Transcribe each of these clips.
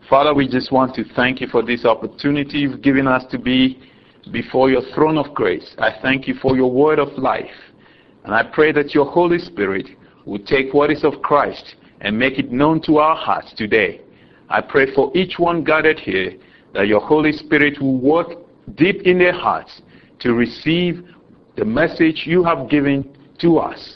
Father, we just want to thank you for this opportunity you've given us to be before your throne of grace. I thank you for your word of life. And I pray that your Holy Spirit will take what is of Christ and make it known to our hearts today. I pray for each one gathered here that your Holy Spirit will work deep in their hearts to receive the message you have given to us,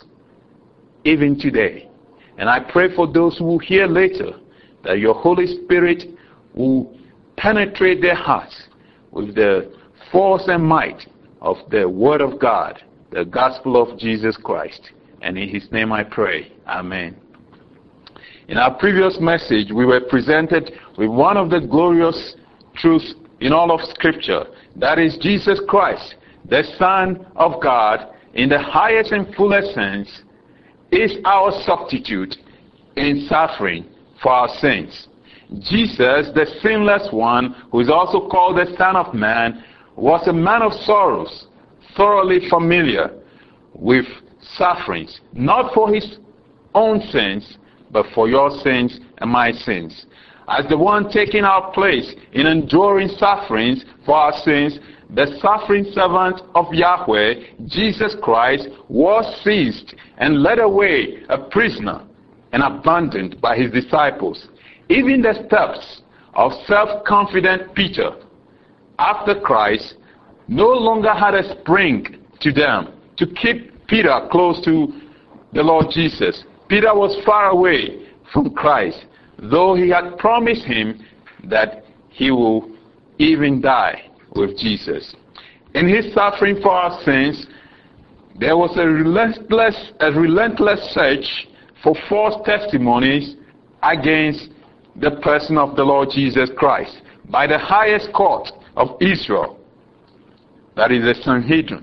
even today. And I pray for those who will hear later that your Holy Spirit will penetrate their hearts with the force and might of the Word of God, the gospel of Jesus Christ. And in his name I pray. Amen. In our previous message, we were presented with one of the glorious truths in all of Scripture. That is Jesus Christ, the Son of God, in the highest and fullest sense, is our substitute in suffering for our sins. Jesus, the sinless one, who is also called the Son of Man, was a man of sorrows, thoroughly familiar with sufferings, not for his own sins, but for your sins and my sins. As the one taking our place in enduring sufferings for our sins, the suffering servant of Yahweh, Jesus Christ, was seized and led away a prisoner and abandoned by his disciples. Even the steps of self-confident Peter, after Christ, no longer had a spring to them to keep Peter close to the Lord Jesus. Peter was far away from Christ, though he had promised him that he will even die with Jesus. In his suffering for our sins, there was a relentless search for false testimonies against the person of the Lord Jesus Christ by the highest court of Israel, that is the Sanhedrin.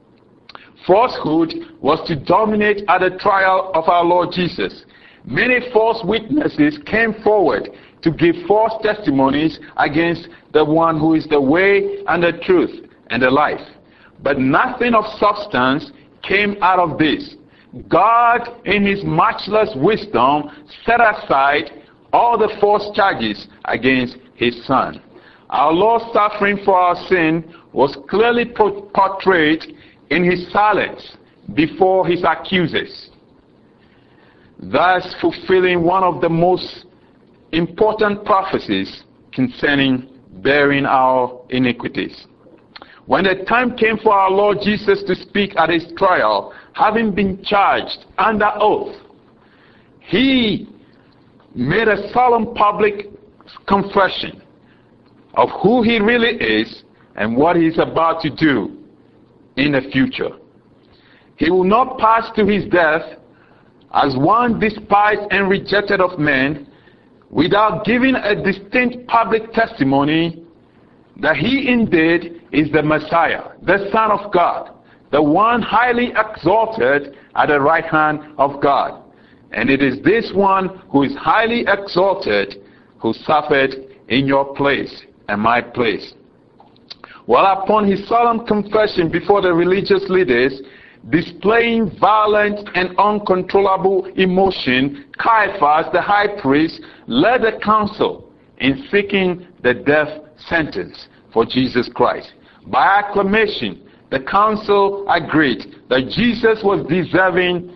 Falsehood was to dominate at the trial of our Lord Jesus. Many false witnesses came forward to give false testimonies against the one who is the way and the truth and the life. But nothing of substance came out of this. God, in his matchless wisdom, set aside all the false charges against his Son. Our Lord's suffering for our sin was clearly portrayed in his silence before his accusers, thus fulfilling one of the most important prophecies concerning bearing our iniquities. When the time came for our Lord Jesus to speak at his trial, having been charged under oath, he made a solemn public confession of who he really is and what he's about to do in the future. He will not pass to his death as one despised and rejected of men without giving a distinct public testimony that he indeed is the Messiah, the Son of God, the one highly exalted at the right hand of God. And it is this one who is highly exalted who suffered in your place and my place. Well, upon his solemn confession before the religious leaders, displaying violent and uncontrollable emotion, Caiaphas, the high priest, led the council in seeking the death sentence for Jesus Christ. By acclamation, the council agreed that Jesus was deserving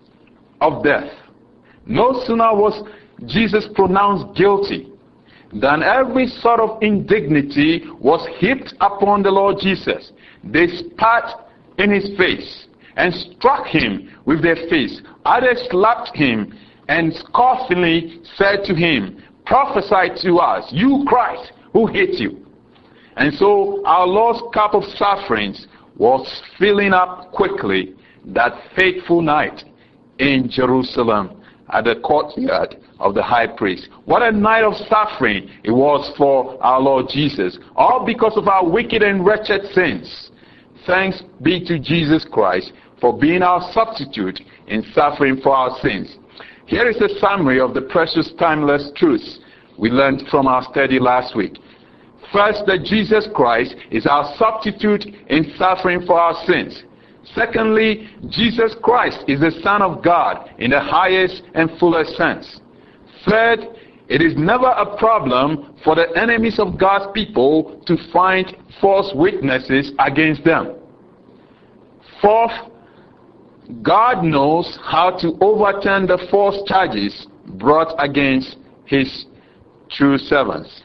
of death. No sooner was Jesus pronounced guilty than every sort of indignity was heaped upon the Lord Jesus. They spat in his face and struck him with their fists. Others slapped him and scoffingly said to him, "Prophesy to us, you Christ, who hate you." And so our Lord's cup of sufferings was filling up quickly that fateful night in Jerusalem at the courtyard of the high priest. What a night of suffering it was for our Lord Jesus, all because of our wicked and wretched sins. Thanks be to Jesus Christ for being our substitute in suffering for our sins. Here is a summary of the precious timeless truths we learned from our study last week. First, that Jesus Christ is our substitute in suffering for our sins. Secondly, Jesus Christ is the Son of God in the highest and fullest sense. Third, It is never a problem for the enemies of God's people to find false witnesses against them. Fourth, God knows how to overturn the false charges brought against his true servants.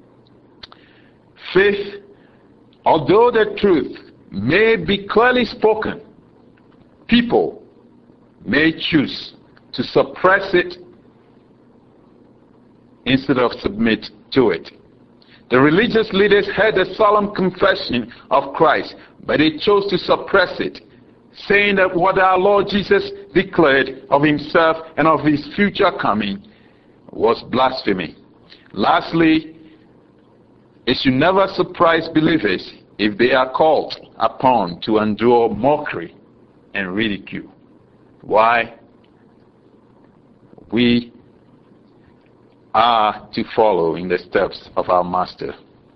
Fifth, although the truth may be clearly spoken, people may choose to suppress it instead of submit to it. The religious leaders heard the solemn confession of Christ, but they chose to suppress it, saying that what our Lord Jesus declared of himself and of his future coming was blasphemy. Lastly, it should never surprise believers if they are called upon to endure mockery and ridicule. Why? We are to follow in the steps of our master.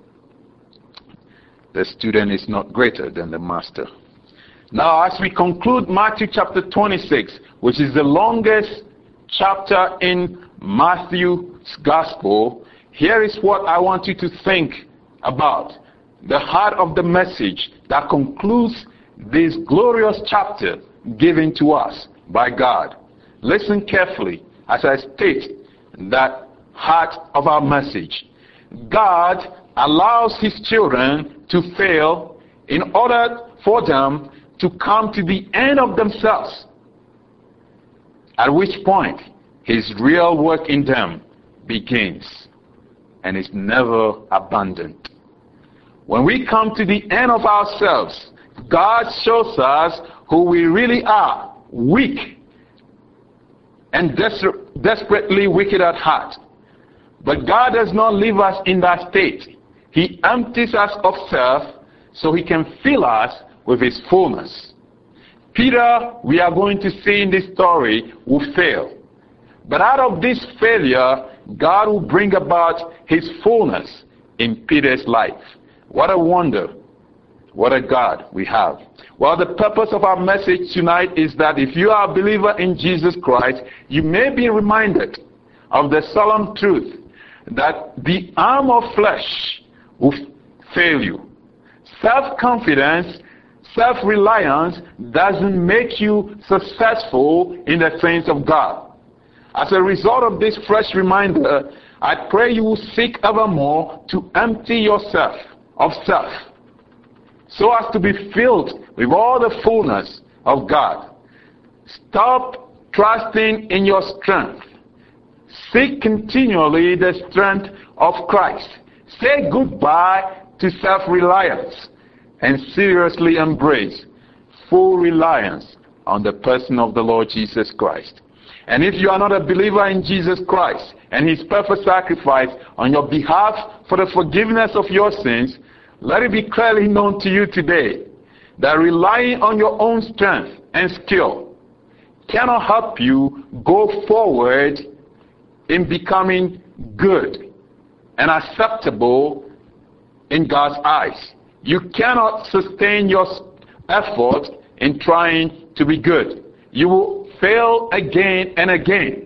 The student is not greater than the master. Now, as we conclude Matthew chapter 26, which is the longest chapter in Matthew's gospel, here is what I want you to think about. The heart of the message that concludes this glorious chapter given to us by God. Listen carefully as I state that heart of our message. God allows his children to fail in order for them to come to the end of themselves, at which point his real work in them begins and is never abandoned. When we come to the end of ourselves, God shows us who we really are, weak and desperately wicked at heart. But God does not leave us in that state. He empties us of self so he can fill us with his fullness. Peter, we are going to see in this story, will fail. But out of this failure, God will bring about his fullness in Peter's life. What a wonder. What a God we have. Well, the purpose of our message tonight is that if you are a believer in Jesus Christ, you may be reminded of the solemn truth that the arm of flesh will fail you. Self-confidence, self-reliance doesn't make you successful in the things of God. As a result of this fresh reminder, I pray you will seek evermore to empty yourself of self, so as to be filled with all the fullness of God. Stop trusting in your strength. Seek continually the strength of Christ. Say goodbye to self-reliance and seriously embrace full reliance on the person of the Lord Jesus Christ. And if you are not a believer in Jesus Christ and his perfect sacrifice on your behalf for the forgiveness of your sins, let it be clearly known to you today that relying on your own strength and skill cannot help you go forward in becoming good and acceptable in God's eyes. You cannot sustain your effort in trying to be good. You will fail again and again.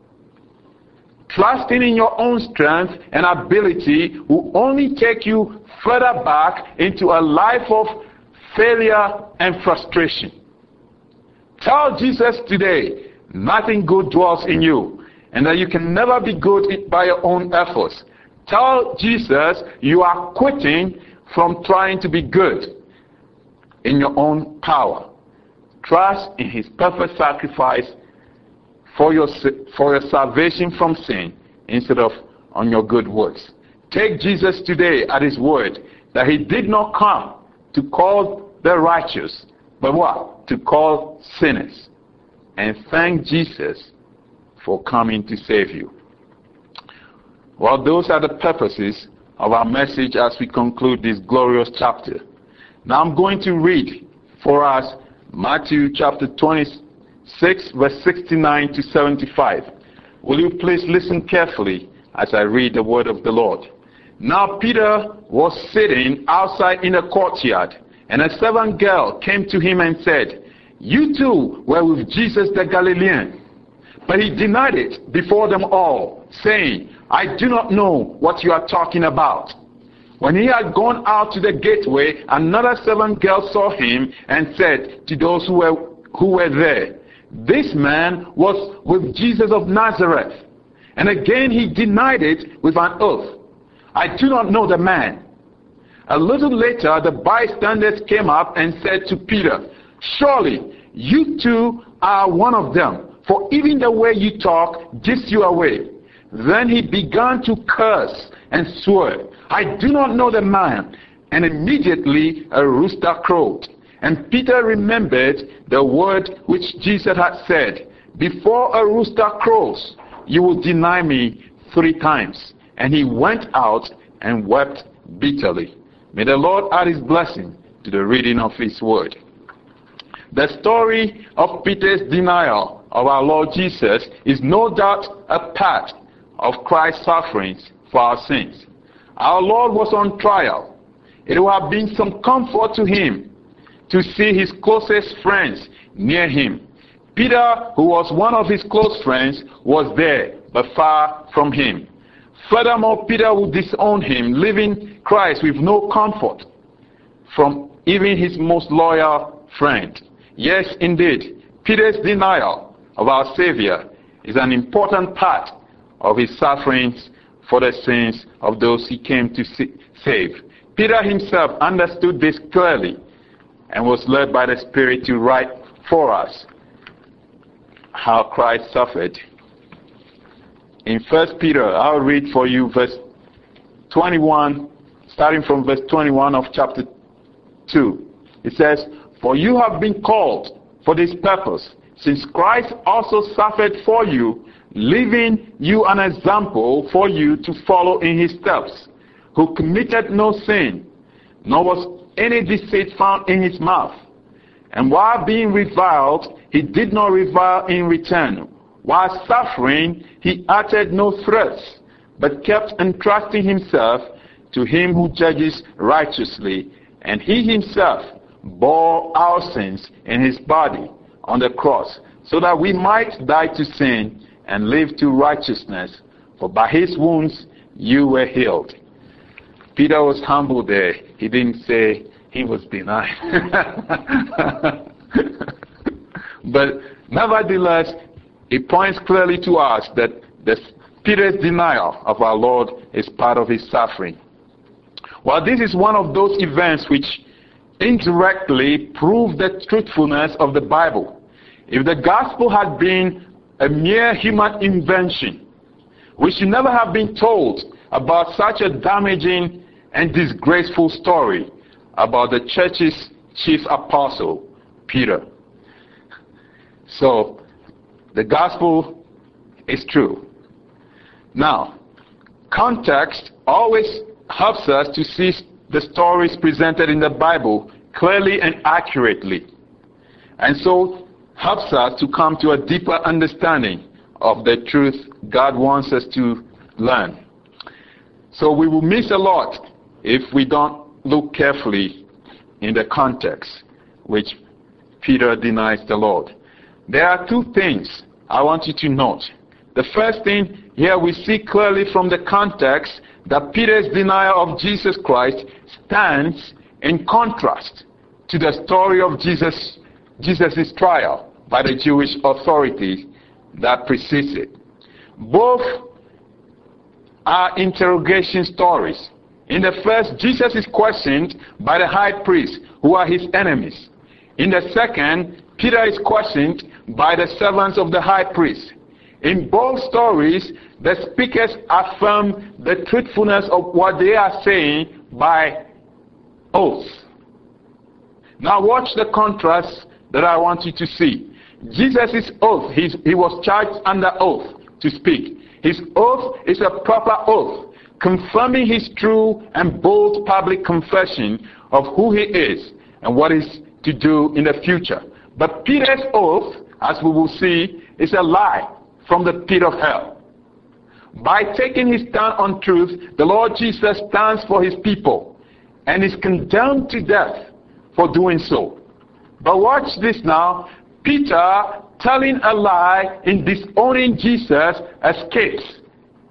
Trusting in your own strength and ability will only take you further back into a life of failure and frustration. Tell Jesus today, nothing good dwells in you, and that you can never be good by your own efforts. Tell Jesus you are quitting from trying to be good in your own power. Trust in his perfect sacrifice for your salvation from sin instead of on your good works. Take Jesus today at his word that he did not come to call the righteous, but what? To call sinners. And thank Jesus for coming to save you. Well, those are the purposes of our message as we conclude this glorious chapter. Now I'm going to read for us Matthew chapter 26, verse 69 to 75. Will you please listen carefully as I read the word of the Lord? Now Peter was sitting outside in the courtyard, and a servant girl came to him and said, "You too were with Jesus the Galilean." But he denied it before them all, saying, I do not know what you are talking about. When he had gone out to the gateway, another servant girl saw him and said to those who were there, this man was with Jesus of Nazareth. And again he denied it with an oath. I do not know the man. A little later, the bystanders came up and said to Peter, surely you too are one of them, for even the way you talk gives you away. Then he began to curse and swear, I do not know the man. And immediately a rooster crowed. And Peter remembered the word which Jesus had said, before a rooster crows, you will deny me 3 times. And he went out and wept bitterly. May the Lord add his blessing to the reading of his word. The story of Peter's denial of our Lord Jesus is no doubt a part of Christ's sufferings for our sins. Our Lord was on trial. It would have been some comfort to him to see his closest friends near him. Peter, who was one of his close friends, was there, but far from him. Furthermore, Peter would disown him, leaving Christ with no comfort from even his most loyal friend. Yes, indeed, Peter's denial of our Savior is an important part of his sufferings for the sins of those he came to save. Peter himself understood this clearly and was led by the Spirit to write for us how Christ suffered. In 1 Peter, I'll read for you verse 21, starting from verse 21 of chapter 2. It says, for you have been called for this purpose, since Christ also suffered for you, leaving you an example for you to follow in his steps, who committed no sin, nor was any deceit found in his mouth. And while being reviled, he did not revile in return. While suffering, he uttered no threats, but kept entrusting himself to him who judges righteously. And he himself bore our sins in his body on the cross, so that we might die to sin and live to righteousness. For by his wounds you were healed. Peter was humble there. He didn't say he was denied. But nevertheless, it points clearly to us that Peter's denial of our Lord is part of his suffering. Well, this is one of those events which indirectly prove the truthfulness of the Bible. If the gospel had been a mere human invention, we should never have been told about such a damaging and disgraceful story about the church's chief apostle, Peter. So, the gospel is true. Now, context always helps us to see the stories presented in the Bible clearly and accurately, and so helps us to come to a deeper understanding of the truth God wants us to learn. So we will miss a lot if we don't look carefully in the context which Peter denies the Lord. There are 2 things I want you to note. The first thing, here we see clearly from the context that Peter's denial of Jesus Christ stands in contrast to the story of Jesus' trial by the Jewish authorities that precedes it. Both are interrogation stories. In the first, Jesus is questioned by the high priests, who are his enemies. In the second, Peter is questioned by the servants of the high priest. In both stories, the speakers affirm the truthfulness of what they are saying by oath. Now watch the contrast that I want you to see. Jesus' oath, he was charged under oath to speak. His oath is a proper oath, confirming his true and bold public confession of who he is and what is to do in the future. But Peter's oath, as we will see, is a lie from the pit of hell. By taking his stand on truth, the Lord Jesus stands for his people and is condemned to death for doing so. But watch this now. Peter, telling a lie in disowning Jesus, escapes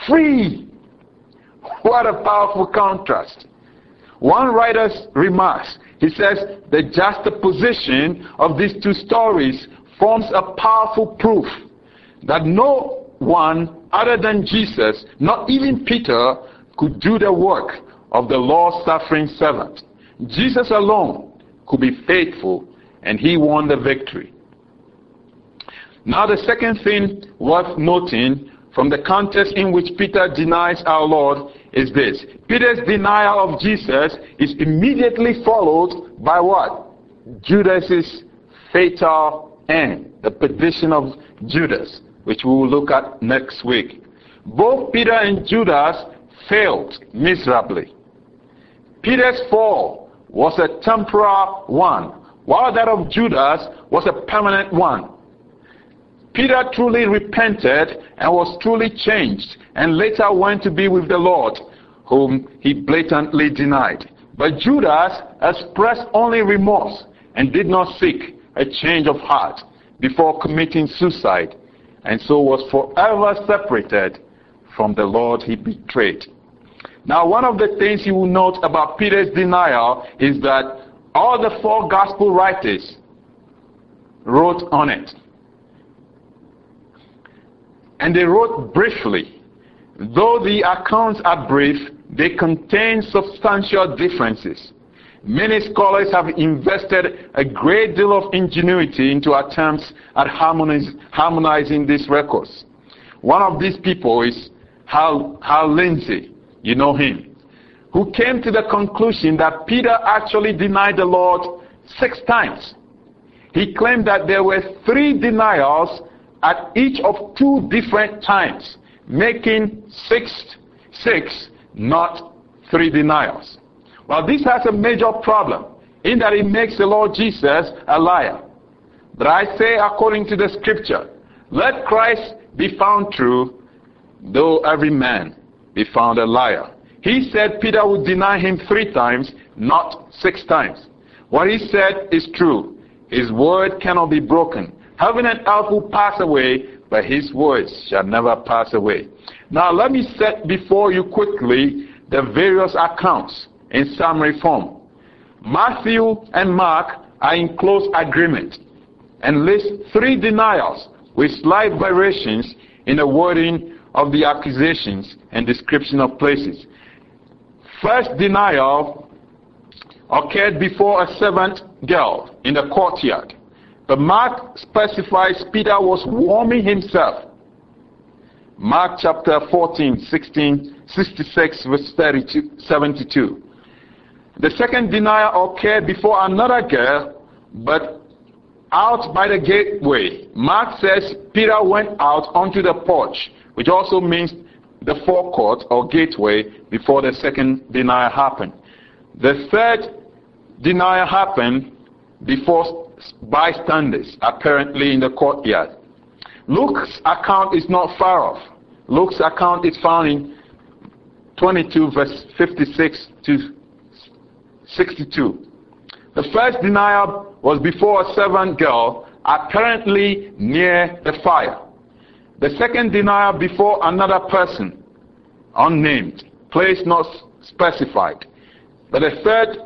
free. What a powerful contrast. One writer remarks, he says, the juxtaposition of these two stories forms a powerful proof that no one other than Jesus, not even Peter, could do the work of the long-suffering servant. Jesus alone could be faithful, and he won the victory. Now the second thing worth noting from the context in which Peter denies our Lord is this. Peter's denial of Jesus is immediately followed by what? Judas's fatal end, the perdition of Judas, which we will look at next week. Both Peter and Judas failed miserably. Peter's fall was a temporal one, while that of Judas was a permanent one. Peter truly repented and was truly changed, and later went to be with the Lord, whom he blatantly denied. But Judas expressed only remorse and did not seek a change of heart before committing suicide, and so was forever separated from the Lord he betrayed. Now, one of the things you will note about Peter's denial is that all the four gospel writers wrote on it. And they wrote briefly. Though the accounts are brief, they contain substantial differences. Many scholars have invested a great deal of ingenuity into attempts at harmonizing these records. One of these people is Hal Lindsey, you know him, who came to the conclusion that Peter actually denied the Lord 6 times. He claimed that there were 3 denials at each of 2 different times, making 6, not 3 denials. Well, this has a major problem in that it makes the Lord Jesus a liar. But I say, according to the scripture, let Christ be found true, though every man be found a liar. He said Peter would deny him 3 times, not 6 times. What he said is true. His word cannot be broken. Heaven and earth will pass away, but his words shall never pass away. Now let me set before you quickly the various accounts in summary form. Matthew and Mark are in close agreement and list 3 denials with slight variations in the wording of the accusations and description of places. First denial occurred before a servant girl in the courtyard. But Mark specifies Peter was warming himself. Mark chapter 14, 66, verse 72. The second denial occurred before another girl, but out by the gateway. Mark says Peter went out onto the porch, which also means the forecourt or gateway, before the second denial happened. The third denial happened before bystanders, apparently in the courtyard. Luke's account is not far off. Luke's account is found in 22 verse 56 to 62. The first denial was before a servant girl, apparently near the fire. The second denial before another person, unnamed, place not specified. But the third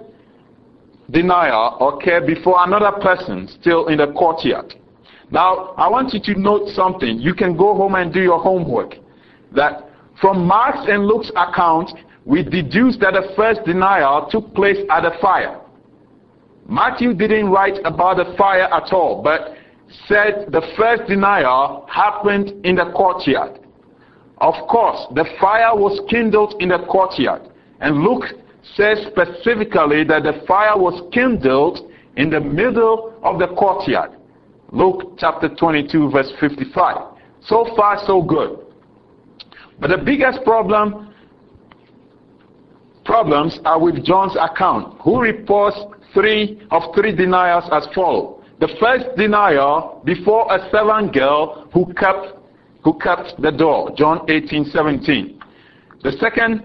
denial occurred before another person, still in the courtyard. Now, I want you to note something. You can go home and do your homework. That from Mark's and Luke's account, we deduce that the first denial took place at the fire. Matthew didn't write about the fire at all, but said the first denial happened in the courtyard. Of course, the fire was kindled in the courtyard, and Luke says specifically that the fire was kindled in the middle of the courtyard. Luke chapter 22 verse 55. So far so good. But the biggest problems are with John's account, who reports 3 denials as follows. The first denial before a servant girl who kept the door, John 18:17. The second,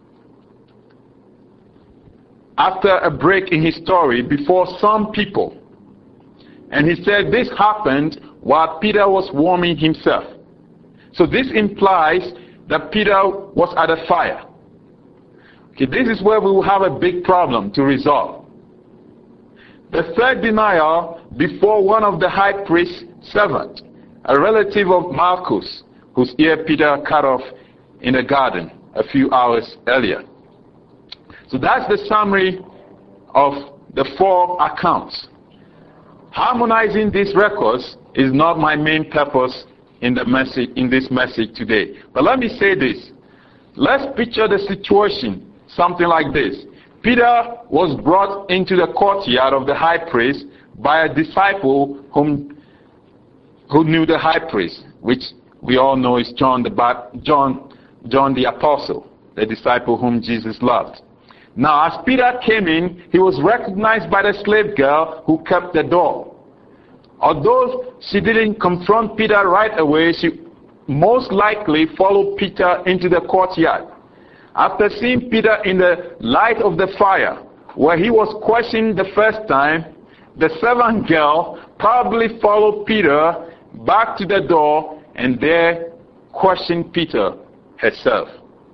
after a break in his story, before some people. And he said this happened while Peter was warming himself. So this implies that Peter was at a fire. Okay, this is where we will have a big problem to resolve. The third denial before one of the high priest's servants, a relative of Malchus, whose ear Peter cut off in the garden a few hours earlier. So that's the summary of the four accounts. Harmonizing these records is not my main purpose in this message today. But let me say this. Let's picture the situation something like this. Peter was brought into the courtyard of the high priest by a disciple who knew the high priest, which we all know is John the Apostle, the disciple whom Jesus loved. Now, as Peter came in, he was recognized by the slave girl who kept the door. Although she didn't confront Peter right away, she most likely followed Peter into the courtyard. After seeing Peter in the light of the fire, where he was questioned the first time, the servant girl probably followed Peter back to the door and there questioned Peter herself.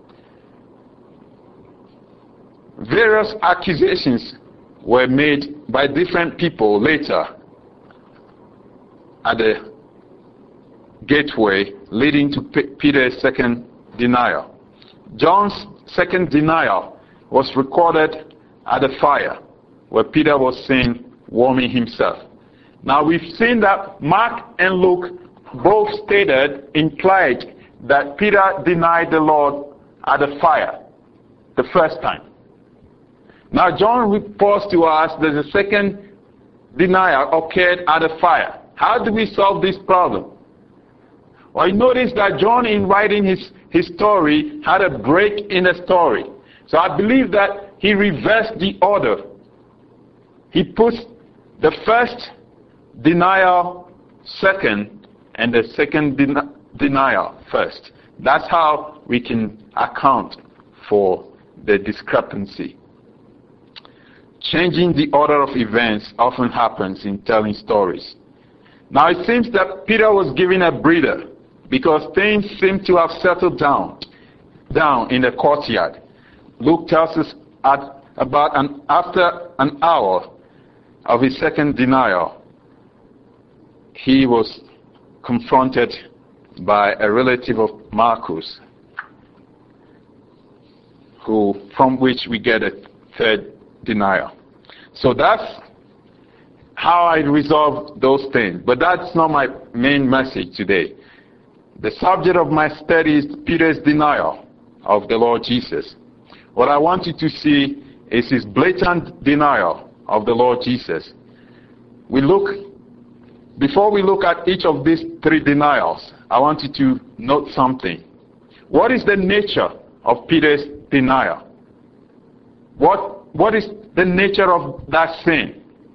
Various accusations were made by different people later at the gateway leading to Peter's second denial. John's second denial was recorded at the fire where Peter was seen warming himself. Now we've seen that Mark and Luke both implied that Peter denied the Lord at the fire the first time. Now John reports to us that the second denial occurred at the fire. How do we solve this problem? Well, you notice that John, in writing his story, had a break in the story. So I believe that he reversed the order. He puts the first denial second and the second denial first. That's how we can account for the discrepancy. Changing the order of events often happens in telling stories. Now it seems that Peter was given a breather because things seem to have settled down in the courtyard. Luke tells us after an hour of his second denial, he was confronted by a relative of Malchus, from which we get a third denial. So that's how I resolve those things. But that's not my main message today. The subject of my study is Peter's denial of the Lord Jesus. What I want you to see is his blatant denial of the Lord Jesus. Before we look at each of these three denials, I want you to note something. What is the nature of Peter's denial? What is the nature of that sin?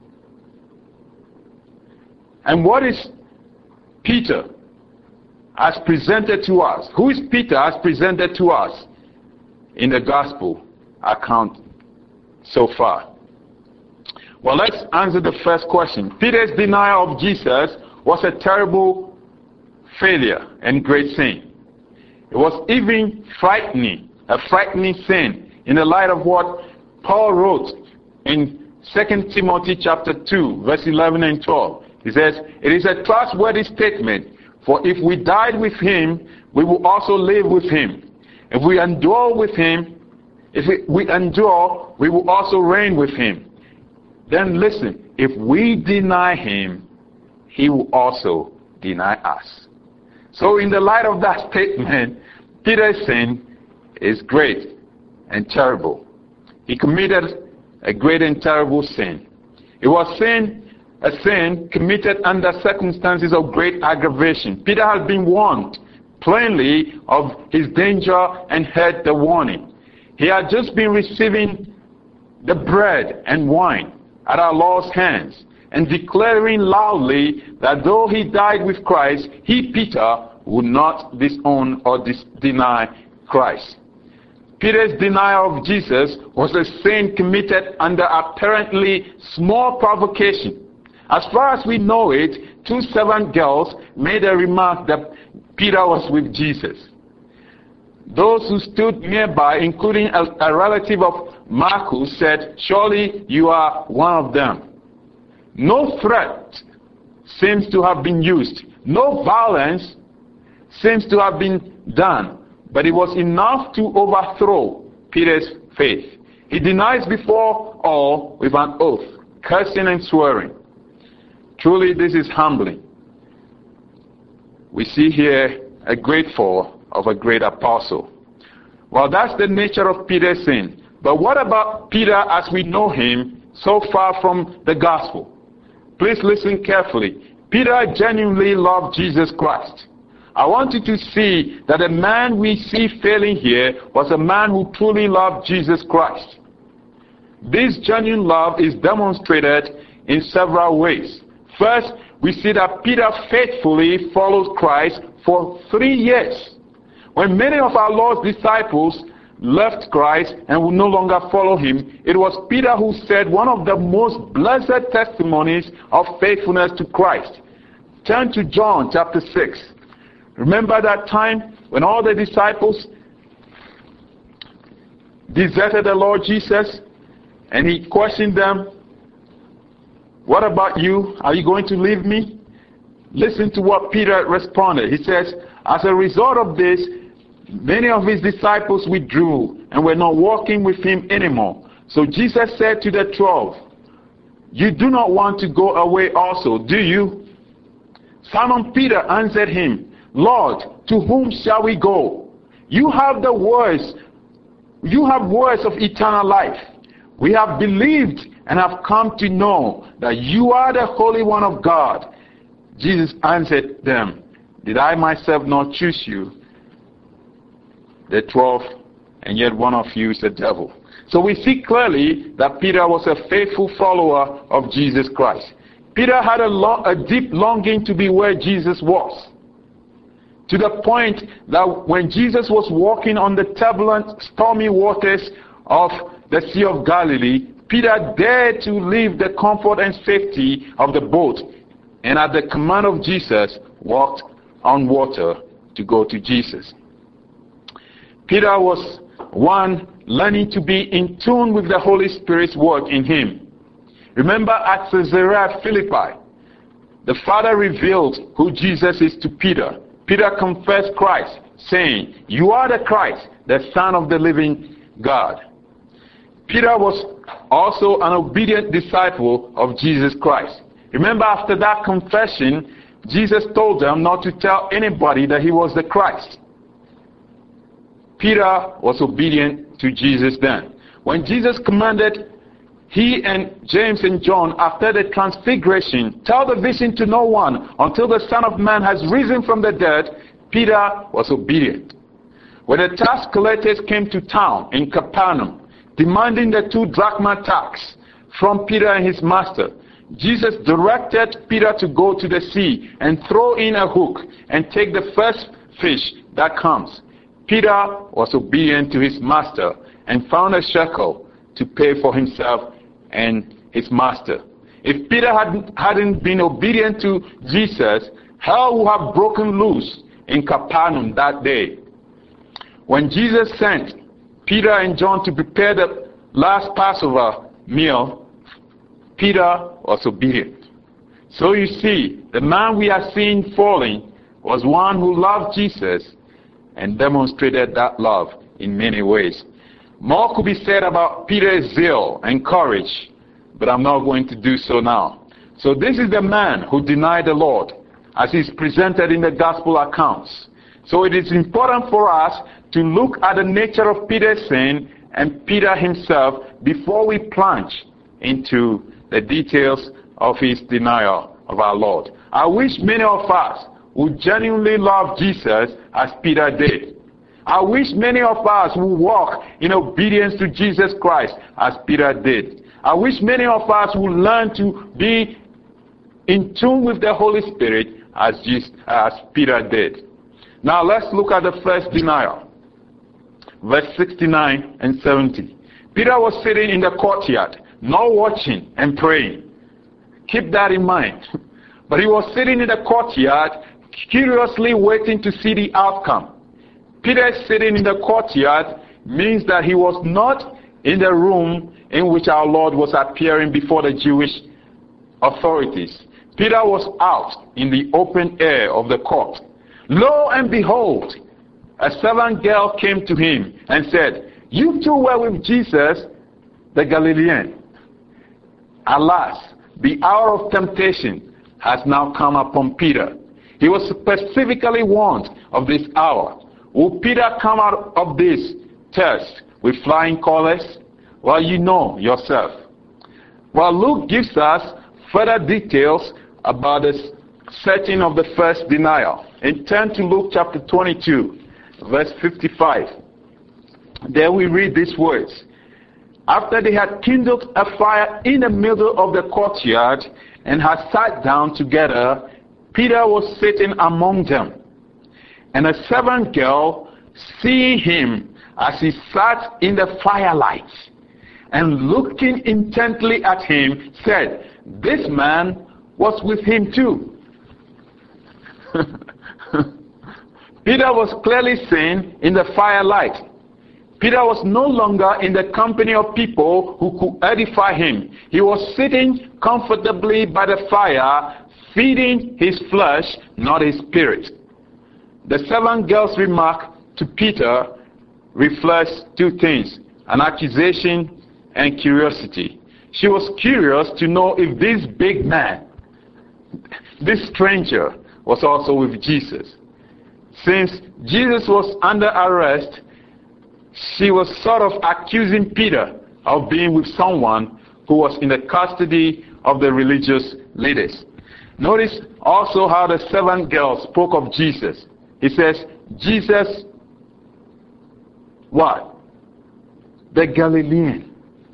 And what is Peter as presented to us? Who is Peter as presented to us in the gospel account so far? Well, let's answer the first question. Peter's denial of Jesus was a terrible failure and great sin. It was even frightening, a frightening sin in the light of what Paul wrote in 2 Timothy chapter 2, verse 11 and 12. He says, "It is a trustworthy statement, for if we died with him, we will also live with him. If we endure with him, we will also reign with him. Then listen, if we deny him, he will also deny us." So in the light of that statement, Peter's sin is great and terrible. He committed a great and terrible sin. It was a sin committed under circumstances of great aggravation. Peter had been warned plainly of his danger and heard the warning. He had just been receiving the bread and wine at our Lord's hands and declaring loudly that though he died with Christ, he, Peter, would not disown or deny Christ. Peter's denial of Jesus was a sin committed under apparently small provocation. As far as we know it, two servant girls made a remark that Peter was with Jesus. Those who stood nearby, including a relative of Marcus, said, "Surely you are one of them." No threat seems to have been used. No violence seems to have been done. But it was enough to overthrow Peter's faith. He denies before all with an oath, cursing and swearing. Truly, this is humbling. We see here a great fall of a great apostle. Well, that's the nature of Peter's sin. But what about Peter as we know him so far from the gospel? Please listen carefully. Peter genuinely loved Jesus Christ. I want you to see that the man we see failing here was a man who truly loved Jesus Christ. This genuine love is demonstrated in several ways. First, we see that Peter faithfully followed Christ for 3 years. When many of our Lord's disciples left Christ and would no longer follow him, it was Peter who said one of the most blessed testimonies of faithfulness to Christ. Turn to John chapter 6. Remember that time when all the disciples deserted the Lord Jesus and he questioned them, "What about you? Are you going to leave me?" Listen to what Peter responded. He says, "As a result of this, many of his disciples withdrew and were not walking with him anymore. So Jesus said to the 12, 'You do not want to go away also, do you?' Simon Peter answered him, 'Lord, to whom shall we go? You have words of eternal life. We have believed and have come to know that you are the Holy One of God.' Jesus answered them, 'Did I myself not choose you, the 12, and yet one of you is the devil?'" So we see clearly that Peter was a faithful follower of Jesus Christ. Peter had a deep longing to be where Jesus was, to the point that when Jesus was walking on the turbulent, stormy waters of the Sea of Galilee, Peter dared to leave the comfort and safety of the boat, and at the command of Jesus, walked on water to go to Jesus. Peter was one learning to be in tune with the Holy Spirit's work in him. Remember at Caesarea Philippi, the Father revealed who Jesus is to Peter. Peter confessed Christ, saying, "You are the Christ, the Son of the living God." Peter was also an obedient disciple of Jesus Christ. Remember, after that confession, Jesus told them not to tell anybody that he was the Christ. Peter was obedient to Jesus then. When Jesus commanded he and James and John, after the transfiguration, "Tell the vision to no one until the Son of Man has risen from the dead," Peter was obedient. When the tax collectors came to town in Capernaum, demanding the 2 drachma tax from Peter and his master, Jesus directed Peter to go to the sea and throw in a hook and take the first fish that comes. Peter was obedient to his master and found a shekel to pay for himself and his master. If Peter hadn't been obedient to Jesus, hell would have broken loose in Capernaum that day. When Jesus sent Peter and John to prepare the last Passover meal, Peter was obedient. So you see, the man we are seeing falling was one who loved Jesus and demonstrated that love in many ways. More could be said about Peter's zeal and courage, but I'm not going to do so now. So this is the man who denied the Lord, as is presented in the gospel accounts. So it is important for us to look at the nature of Peter's sin and Peter himself before we plunge into the details of his denial of our Lord. I wish many of us would genuinely love Jesus as Peter did. I wish many of us would walk in obedience to Jesus Christ as Peter did. I wish many of us would learn to be in tune with the Holy Spirit as Peter did. Now let's look at the first denial. Verse 69 and 70. Peter was sitting in the courtyard, not watching and praying. Keep that in mind. But he was sitting in the courtyard, curiously waiting to see the outcome. Peter sitting in the courtyard means that he was not in the room in which our Lord was appearing before the Jewish authorities. Peter was out in the open air of the court. Lo and behold, a servant girl came to him and said, "You too were with Jesus, the Galilean." Alas, the hour of temptation has now come upon Peter. He was specifically warned of this hour. Will Peter come out of this test with flying colors? Well, you know yourself. Well, Luke gives us further details about the setting of the first denial. And turn to Luke chapter 22, verse 55. There we read these words. After they had kindled a fire in the middle of the courtyard and had sat down together, Peter was sitting among them. And a servant girl, seeing him as he sat in the firelight, and looking intently at him, said, "This man was with him too." Peter was clearly seen in the firelight. Peter was no longer in the company of people who could edify him. He was sitting comfortably by the fire, feeding his flesh, not his spirit. The servant girl's remark to Peter reflects two things: an accusation and curiosity. She was curious to know if this big man, this stranger, was also with Jesus. Since Jesus was under arrest, she was sort of accusing Peter of being with someone who was in the custody of the religious leaders. Notice also how the servant girl spoke of Jesus. He says, "Jesus, what? The Galilean."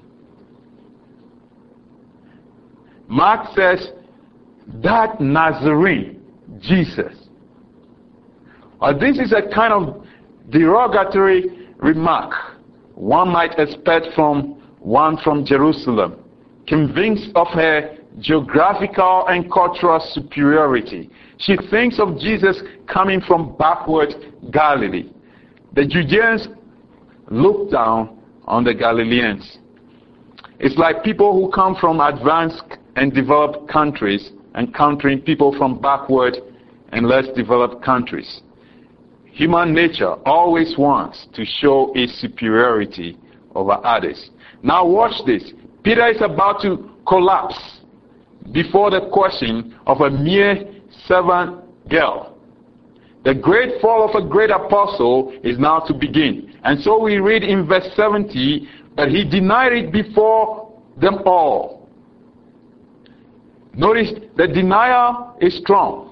Mark says, "That Nazarene, Jesus." This is a kind of derogatory remark one might expect from one from Jerusalem, convinced of her geographical and cultural superiority. She thinks of Jesus coming from backward Galilee. The Judeans look down on the Galileans. It's like people who come from advanced and developed countries encountering people from backward and less developed countries. Human nature always wants to show its superiority over others. Now watch this. Peter is about to collapse before the question of a mere servant girl. The great fall of a great apostle is now to begin. And so we read in verse 70 that he denied it before them all. Notice the denial is strong.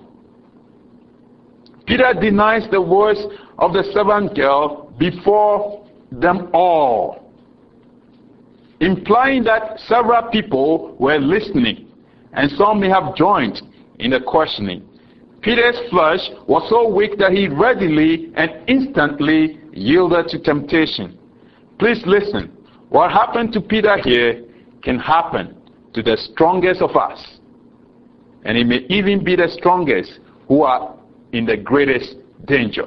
Peter denies the words of the servant girl before them all, implying that several people were listening and some may have joined in the questioning. Peter's flesh was so weak that he readily and instantly yielded to temptation. Please listen. What happened to Peter here can happen to the strongest of us. And it may even be the strongest who are in the greatest danger.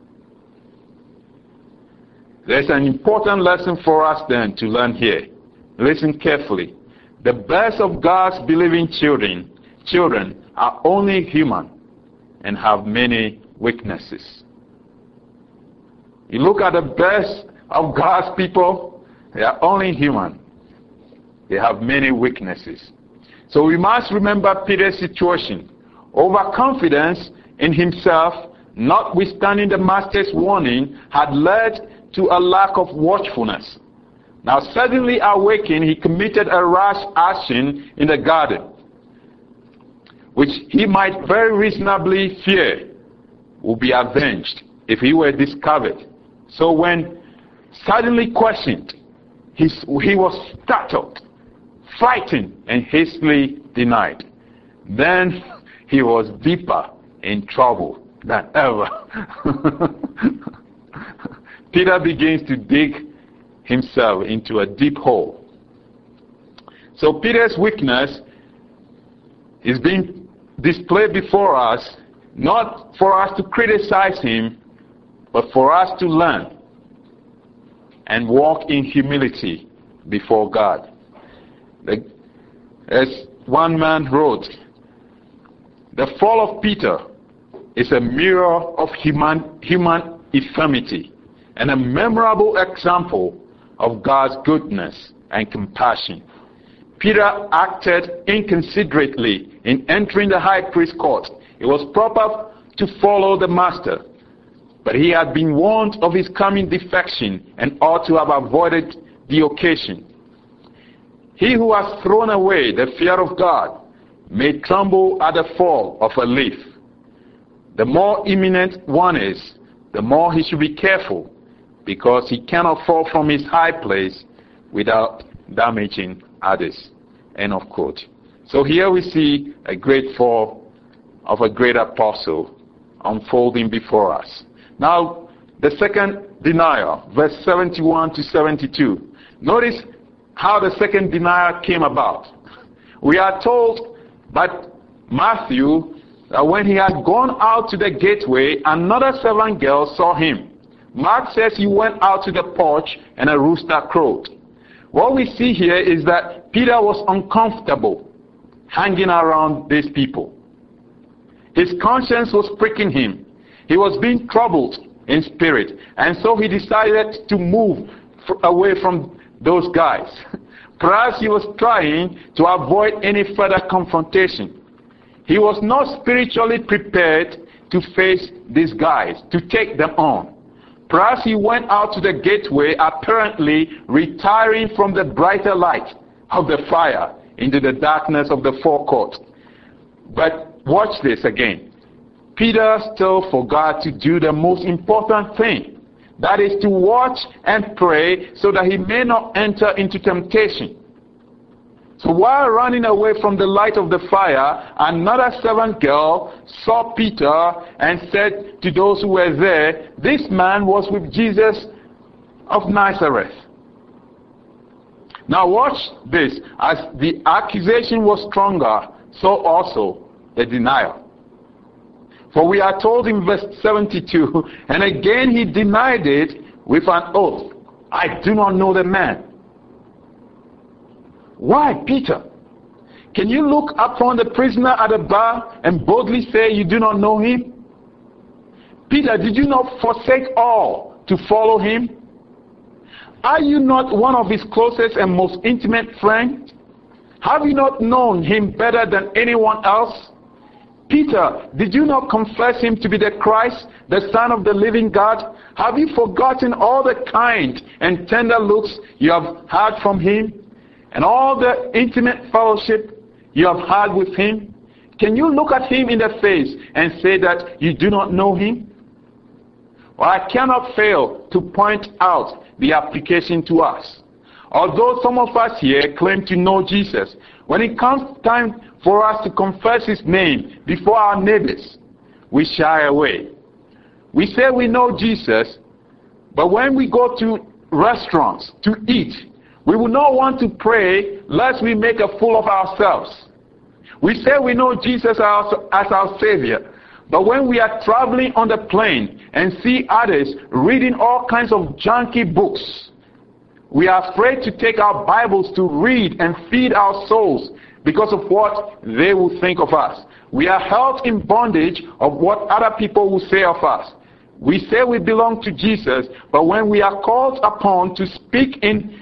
There's an important lesson for us then to learn here. Listen carefully. The best of God's believing children are only human and have many weaknesses. You look at the best of God's people, they are only human. They have many weaknesses. So we must remember Peter's situation. Overconfidence in himself, notwithstanding the master's warning, had led to a lack of watchfulness. Now suddenly awakened, he committed a rash action in the garden, which he might very reasonably fear would be avenged if he were discovered. So when suddenly questioned, he was startled, frightened, and hastily denied. Then he was deeper in trouble than ever. Peter begins to dig himself into a deep hole. So Peter's weakness is being displayed before us, not for us to criticize him but for us to learn and walk in humility before God. As one man wrote, the fall of Peter is a mirror of human infirmity and a memorable example of God's goodness and compassion. Peter acted inconsiderately in entering the high priest's court. It was proper to follow the master, but he had been warned of his coming defection and ought to have avoided the occasion. He who has thrown away the fear of God may tremble at the fall of a leaf. The more imminent one is, the more he should be careful, because he cannot fall from his high place without damaging others. End of quote. So here we see a great fall of a great apostle unfolding before us. Now, the second denial, verse 71 to 72. Notice how the second denial came about. We are told by Matthew that when he had gone out to the gateway, another servant girl saw him. Mark says he went out to the porch and a rooster crowed. What we see here is that Peter was uncomfortable hanging around these people. His conscience was pricking him. He was being troubled in spirit, and so he decided to move away from those guys. Perhaps he was trying to avoid any further confrontation. He was not spiritually prepared to face these guys, to take them on. Perhaps he went out to the gateway, apparently retiring from the brighter light of the fire into the darkness of the forecourt. But watch this again. Peter still forgot to do the most important thing. That is to watch and pray so that he may not enter into temptation. So while running away from the light of the fire, another servant girl saw Peter and said to those who were there, "This man was with Jesus of Nazareth." Now watch this. As the accusation was stronger, so also the denial. For we are told in verse 72, and again he denied it with an oath, "I do not know the man." Why, Peter? Can you look upon the prisoner at the bar and boldly say you do not know him? Peter, did you not forsake all to follow him? Are you not one of his closest and most intimate friends? Have you not known him better than anyone else? Peter, did you not confess him to be the Christ, the Son of the living God? Have you forgotten all the kind and tender looks you have had from him, and all the intimate fellowship you have had with him? Can you look at him in the face and say that you do not know him? Well, I cannot fail to point out the application to us. Although some of us here claim to know Jesus, when it comes time for us to confess his name before our neighbors, we shy away. We say we know Jesus, but when we go to restaurants to eat, we will not want to pray lest we make a fool of ourselves. We say we know Jesus as our Savior, but when we are traveling on the plane and see others reading all kinds of junky books, we are afraid to take our Bibles to read and feed our souls because of what they will think of us. We are held in bondage of what other people will say of us. We say we belong to Jesus, but when we are called upon to speak in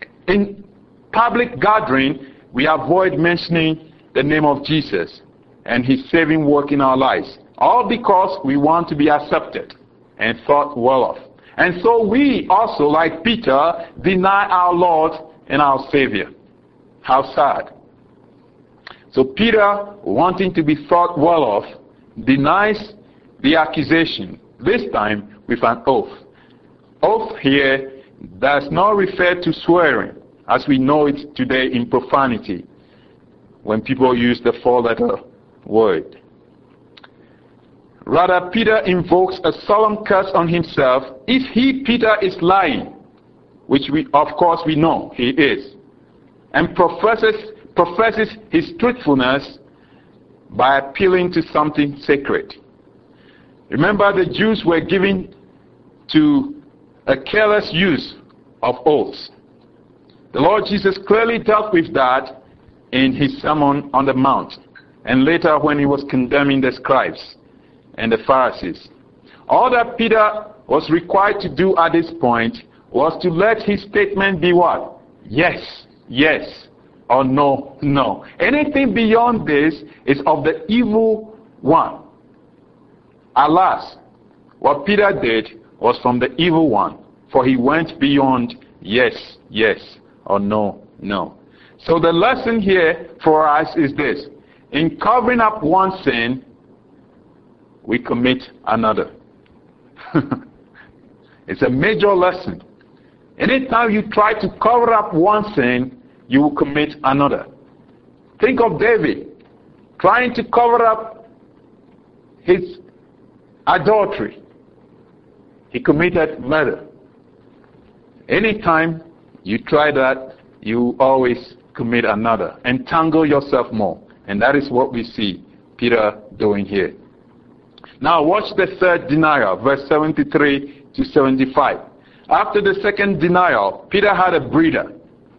public gathering, we avoid mentioning the name of Jesus and his saving work in our lives. All because we want to be accepted and thought well of. And so we also, like Peter, deny our Lord and our Savior. How sad. So Peter, wanting to be thought well of, denies the accusation, this time with an oath. Oath here does not refer to swearing, as we know it today in profanity, when people use the four-letter word. Rather, Peter invokes a solemn curse on himself if he, Peter, is lying, which we, of course, we know he is, and professes his truthfulness by appealing to something sacred. Remember, the Jews were giving to a careless use of oaths. The Lord Jesus clearly dealt with that in his Sermon on the Mount, and later when he was condemning the scribes and the Pharisees. All that Peter was required to do at this point was to let his statement be what? Yes, yes, or no, no. Anything beyond this is of the evil one. Alas, what Peter did was from the evil one, for he went beyond yes, yes, or no, no. So the lesson here for us is this. In covering up one sin, we commit another. It's a major lesson. Anytime you try to cover up one sin, you will commit another. Think of David trying to cover up his adultery. He committed murder. Anytime you try that, you always commit another. Entangle yourself more. And that is what we see Peter doing here. Now watch the third denial, verse 73 to 75. After the second denial, Peter had a breather.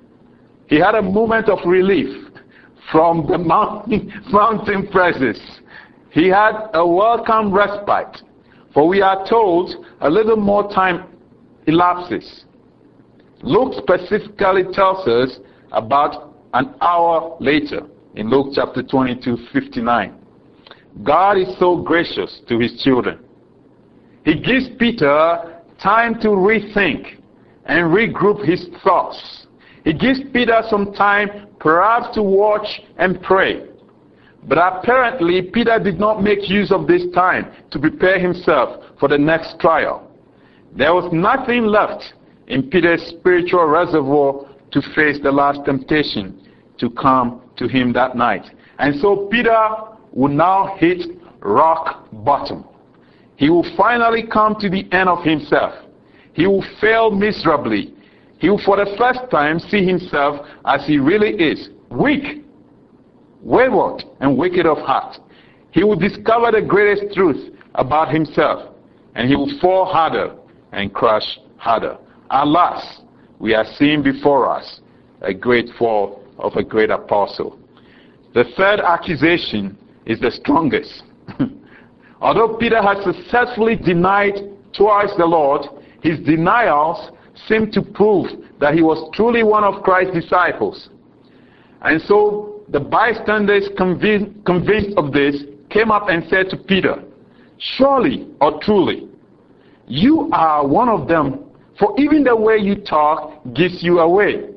He had a moment of relief from the mountain presence. He had a welcome respite. For we are told a little more time elapses. Luke specifically tells us about an hour later in Luke chapter 22:59. God is so gracious to his children. He gives Peter time to rethink and regroup his thoughts. He gives Peter some time perhaps to watch and pray. But apparently Peter did not make use of this time to prepare himself for the next trial. There was nothing left in Peter's spiritual reservoir to face the last temptation to come to him that night. And so Peter will now hit rock bottom. He will finally come to the end of himself. He will fail miserably. He will for the first time see himself as he really is, weak, wayward, and wicked of heart. He will discover the greatest truth about himself, and he will fall harder and crash harder. Alas, we are seeing before us a great fall of a great apostle. The third accusation is the strongest. Although Peter had successfully denied twice the Lord, his denials seemed to prove that he was truly one of Christ's disciples. And so the bystanders, convinced of this, came up and said to Peter, "Surely or truly, you are one of them, for even the way you talk gives you away."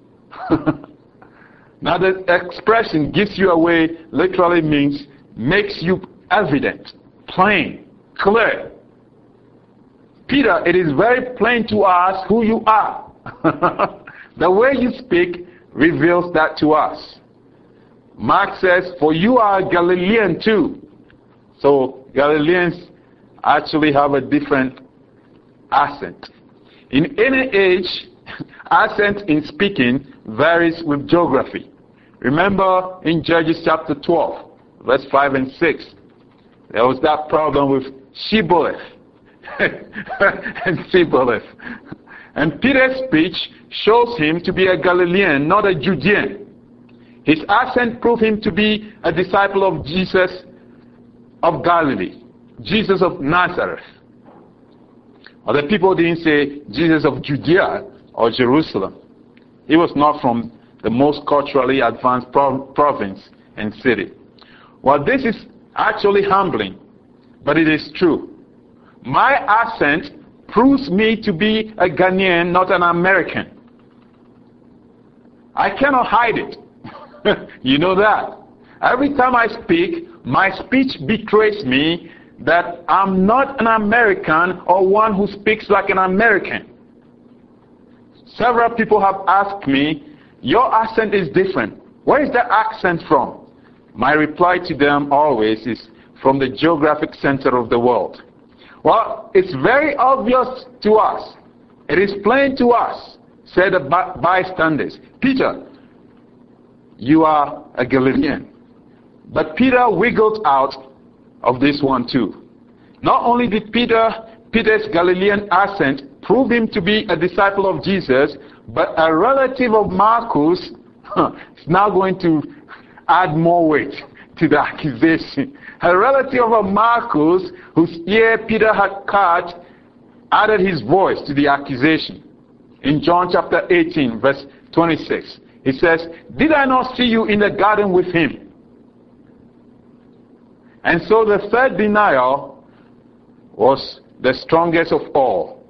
Now the expression "gives you away" literally means makes you evident, plain, clear. Peter, it is very plain to us who you are. The way you speak reveals that to us. Mark says, "For you are a Galilean too." So Galileans actually have a different accent. In any age, accent in speaking varies with geography. Remember in Judges chapter 12, verse 5 and 6, there was that problem with Shibboleth and Sibboleth. And Peter's speech shows him to be a Galilean, not a Judean. His accent proved him to be a disciple of Jesus of Galilee, Jesus of Nazareth. Other people didn't say Jesus of Judea or Jerusalem. He was not from the most culturally advanced province and city. Well, this is actually humbling, but it is true. My accent proves me to be a Ghanaian, not an American. I cannot hide it. You know that. Every time I speak, my speech betrays me that I'm not an American or one who speaks like an American. Several people have asked me, "Your accent is different. Where is that accent from?" My reply to them always is from the geographic center of the world. Well, it's very obvious to us. It is plain to us, said the bystanders. "Peter, you are a Galilean." But Peter wiggled out of this one too. Not only did Peter Peter's Galilean accent proved him to be a disciple of Jesus, but a relative of Malchus is now going to add more weight to the accusation. A relative of Malchus, whose ear Peter had cut, added his voice to the accusation. In John chapter 18, verse 26, he says, "Did I not see you in the garden with him?" And so the third denial was the strongest of all.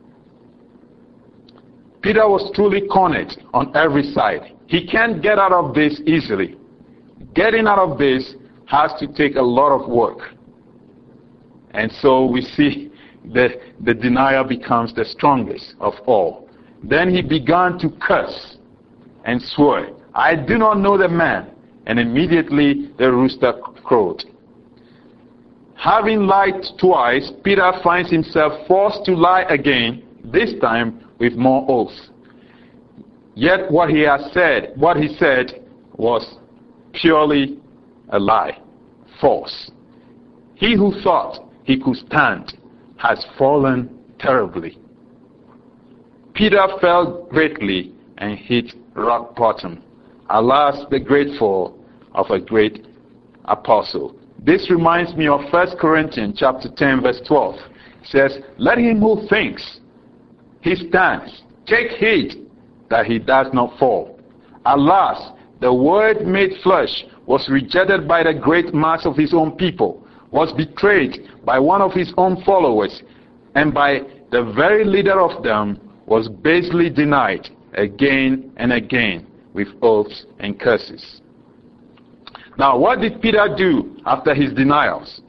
Peter was truly cornered on every side. He can't get out of this easily. Getting out of this has to take a lot of work. And so we see the denial becomes the strongest of all. Then he began to curse and swear, "I do not know the man." And immediately the rooster crowed. Having lied twice, Peter finds himself forced to lie again, this time with more oaths. Yet what he said was purely a lie, false. He who thought he could stand has fallen terribly. Peter fell greatly and hit rock bottom. Alas, the great fall of a great apostle. This reminds me of 1 Corinthians chapter 10, verse 12. It says, "Let him who thinks he stands take heed that he does not fall. Alas, the word made flesh was rejected by the great mass of his own people, was betrayed by one of his own followers, and by the very leader of them was basely denied again and again with oaths and curses." Now, what did Peter do after his denials?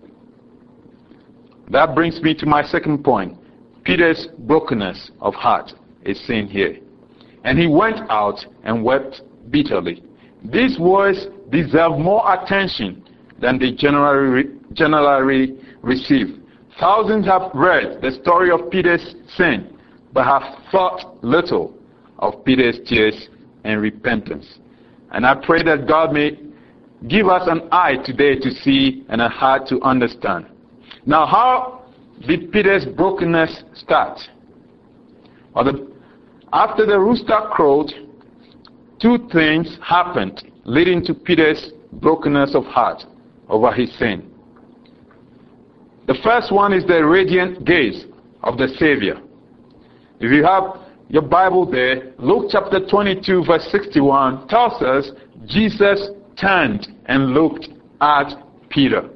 That brings me to my second point. Peter's brokenness of heart is seen here. "And he went out and wept bitterly." These words deserve more attention than they generally receive. Thousands have read the story of Peter's sin, but have thought little of Peter's tears and repentance. And I pray that God may give us an eye today to see and a heart to understand. Now, how did Peter's brokenness start? After the rooster crowed, two things happened leading to Peter's brokenness of heart over his sin. The first one is the radiant gaze of the Savior. If you have your Bible there, Luke chapter 22 verse 61 tells us Jesus turned and looked at Peter.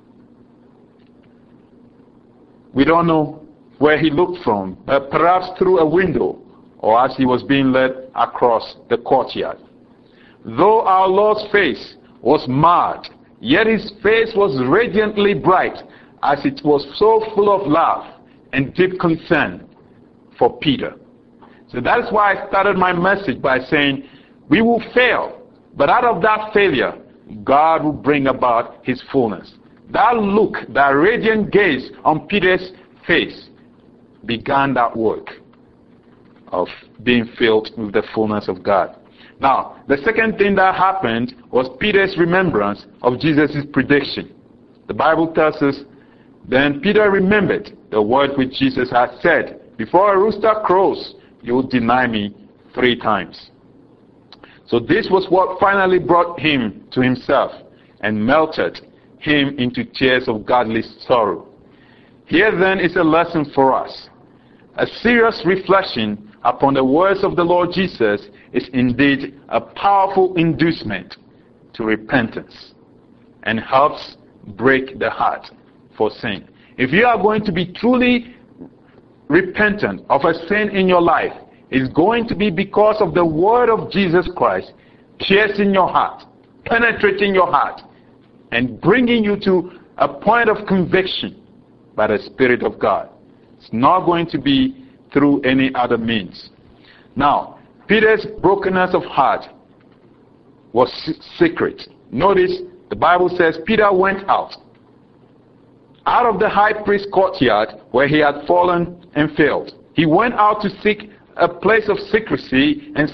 We don't know where he looked from, but perhaps through a window or as he was being led across the courtyard. Though our Lord's face was marred, yet his face was radiantly bright, as it was so full of love and deep concern for Peter. So that's why I started my message by saying we will fail, but out of that failure, God will bring about his fullness. That look, that radiant gaze on Peter's face began that work of being filled with the fullness of God. Now, the second thing that happened was Peter's remembrance of Jesus' prediction. The Bible tells us, then Peter remembered the word which Jesus had said, "Before a rooster crows, you will deny me 3 times." So this was what finally brought him to himself and melted him into tears of godly sorrow. Here then is a lesson for us. A serious reflection upon the words of the Lord Jesus is indeed a powerful inducement to repentance and helps break the heart for sin. If you are going to be truly repentant of a sin in your life, it's going to be because of the word of Jesus Christ piercing your heart, penetrating your heart, and bringing you to a point of conviction by the Spirit of God. It's not going to be through any other means. Now, Peter's brokenness of heart was secret. Notice the Bible says Peter went out of the high priest's courtyard where he had fallen and failed. He went out to seek a place of secrecy and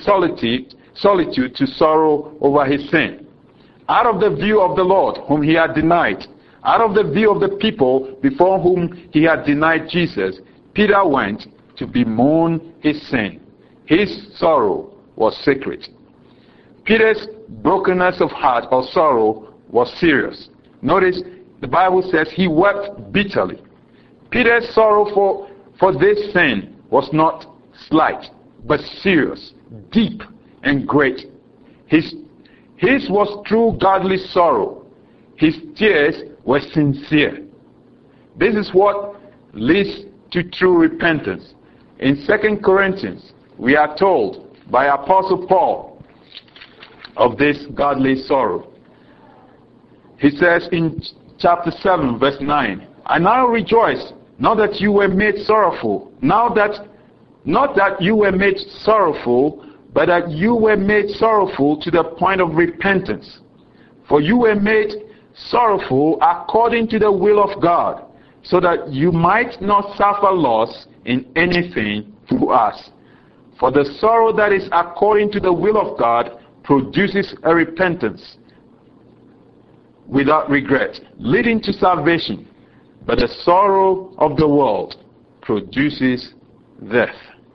solitude to sorrow over his sin. Out of the view of the Lord, whom he had denied, Out of the view of the people before whom he had denied Jesus, Peter went to bemoan his sin. His sorrow was secret. Peter's brokenness of heart or sorrow was serious. Notice the Bible says he wept bitterly. Peter's sorrow for this sin was not slight, but serious, deep, and great. His was true godly sorrow. His tears were sincere. This is what leads to true repentance. In 2 Corinthians, we are told by Apostle Paul of this godly sorrow. He says in chapter 7, verse 9, I now rejoice, not that you were made sorrowful, not that you were made sorrowful, but that you were made sorrowful to the point of repentance. For you were made sorrowful according to the will of God, so that you might not suffer loss in anything through us. For the sorrow that is according to the will of God produces a repentance without regret, leading to salvation. But the sorrow of the world produces death.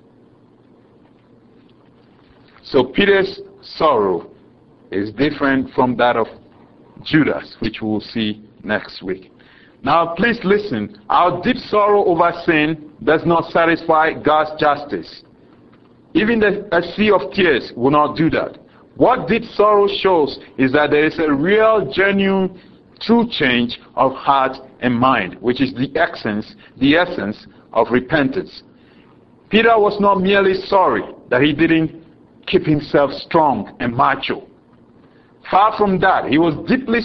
So Peter's sorrow is different from that of Judas, which we will see next week. Now please listen. Our deep sorrow over sin does not satisfy God's justice. Even a sea of tears will not do that. What deep sorrow shows is that there is a real, genuine, true change of heart and mind, which is the essence of repentance. Peter was not merely sorry that he didn't keep himself strong and macho. Far from that, he was deeply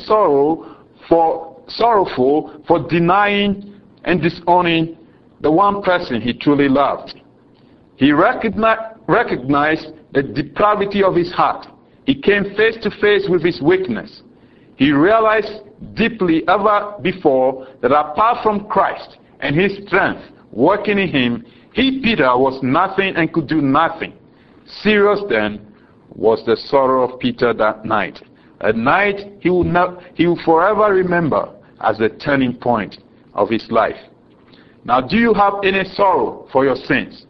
sorrowful for denying and disowning the one person he truly loved. He recognized the depravity of his heart. He came face to face with his weakness. He realized deeply ever before that apart from Christ and his strength working in him, he, Peter, was nothing and could do nothing. Serious then was the sorrow of Peter that night. A night he will forever remember as the turning point of his life. Now, do you have any sorrow for your sins?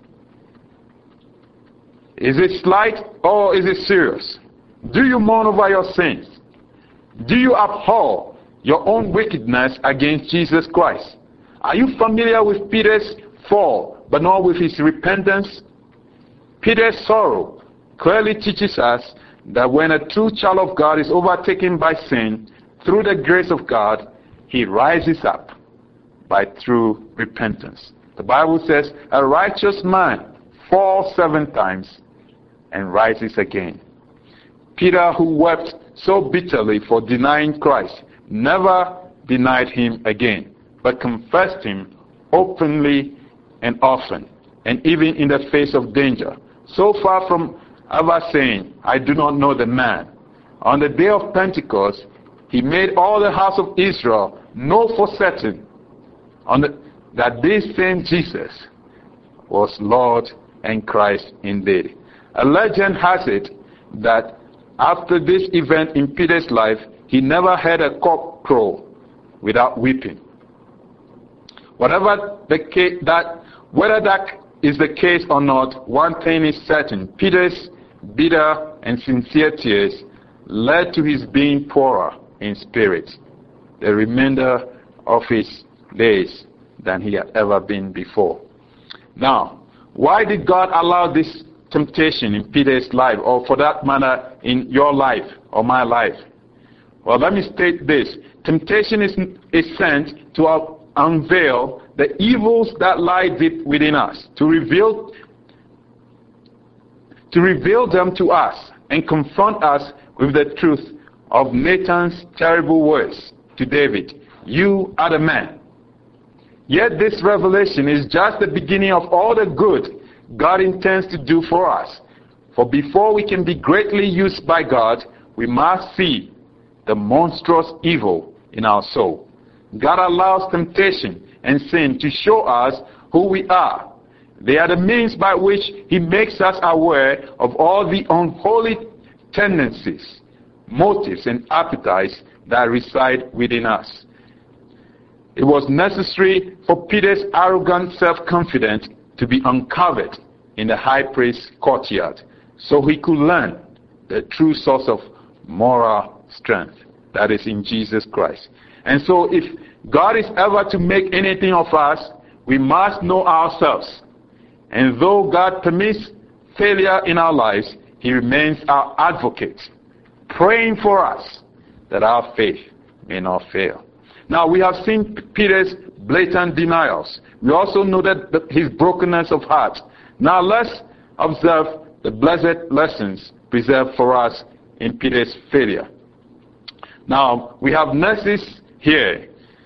Is it slight or is it serious? Do you mourn over your sins? Do you abhor your own wickedness against Jesus Christ? Are you familiar with Peter's fall, but not with his repentance? Peter's sorrow clearly teaches us that when a true child of God is overtaken by sin, through the grace of God, he rises up by true repentance. The Bible says, a righteous man falls 7 times and rises again. Peter, who wept so bitterly for denying Christ, never denied him again, but confessed him openly and often, and even in the face of danger. So far from ever saying, I do not know the man. On the day of Pentecost, he made all the house of Israel know for certain that this same Jesus was Lord and Christ indeed. A legend has it that after this event in Peter's life, he never heard a cock crow without weeping. Whether that is the case or not, one thing is certain. Peter's bitter and sincere tears led to his being poorer in spirit the remainder of his days than he had ever been before. Now, why did God allow this temptation in Peter's life, or for that matter in your life or my life? Well, let me state this. Temptation is sent to unveil the evils that lie deep within us, to reveal them to us and confront us with the truth of Nathan's terrible words to David. You are the man. Yet this revelation is just the beginning of all the good God intends to do for us. For before we can be greatly used by God, we must see the monstrous evil in our soul. God allows temptation and sin to show us who we are. They are the means by which he makes us aware of all the unholy tendencies, motives, and appetites that reside within us. it was necessary for Peter's arrogant self-confidence to be uncovered in the high priest's courtyard, so he could learn the true source of moral strength, that is in Jesus Christ. And so if God is ever to make anything of us, we must know ourselves. And though God permits failure in our lives, he remains our advocate, praying for us that our faith may not fail. Now, we have seen Peter's blatant denials. We also know that his brokenness of heart. Now, let's observe the blessed lessons preserved for us in Peter's failure. Now, we have nurses here.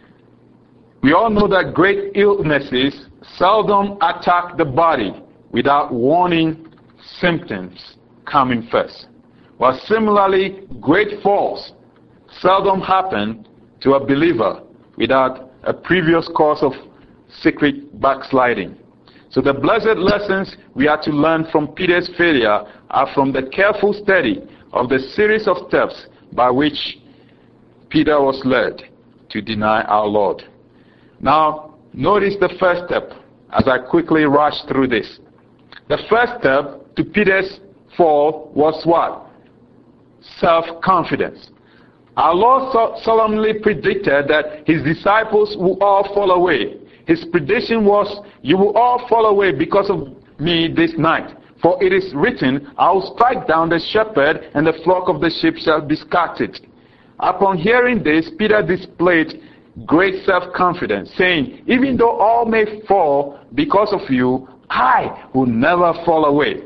We all know that great illnesses seldom attack the body without warning symptoms coming first. While similarly, great falls seldom happen to a believer without a previous cause of secret backsliding. So the blessed lessons we are to learn from Peter's failure are from the careful study of the series of steps by which Peter was led to deny our Lord. Now, notice the first step as I quickly rush through this. The first step to Peter's fall was what? Self-confidence. Our Lord solemnly predicted that his disciples will all fall away. His prediction was, you will all fall away because of me this night. For it is written, I will strike down the shepherd, and the flock of the sheep shall be scattered. Upon hearing this, Peter displayed great self-confidence, saying, even though all may fall because of you, I will never fall away.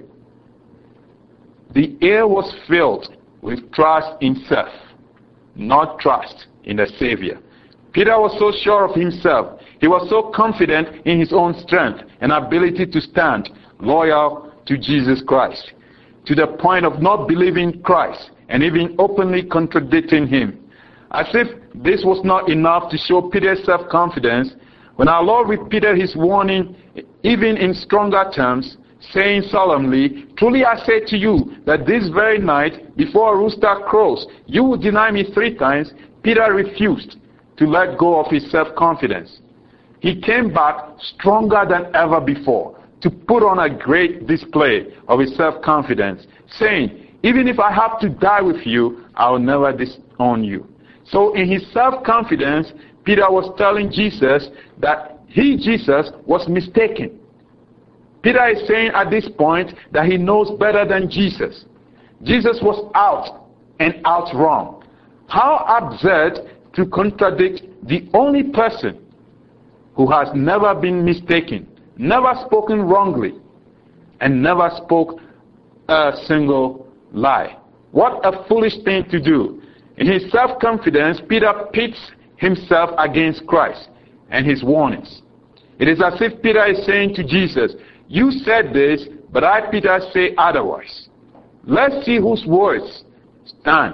The air was filled with trust in self, not trust in the Savior. Peter was so sure of himself. He was so confident in his own strength and ability to stand loyal to Jesus Christ, to the point of not believing Christ and even openly contradicting him. As if this was not enough to show Peter's self-confidence, when our Lord repeated his warning even in stronger terms, saying solemnly, truly I say to you that this very night, before a rooster crows, you will deny me 3 times, Peter refused to let go of his self-confidence. He came back stronger than ever before to put on a great display of his self-confidence, saying, even if I have to die with you, I will never disown you. So in his self-confidence, Peter was telling Jesus that he, Jesus, was mistaken. Peter is saying at this point that he knows better than Jesus. Jesus was out and out wrong. How absurd to contradict the only person who has never been mistaken, never spoken wrongly, and never spoke a single lie. What a foolish thing to do. In his self-confidence, Peter pits himself against Christ and his warnings. It is as if Peter is saying to Jesus, you said this, but I, Peter, say otherwise. Let's see whose words stand.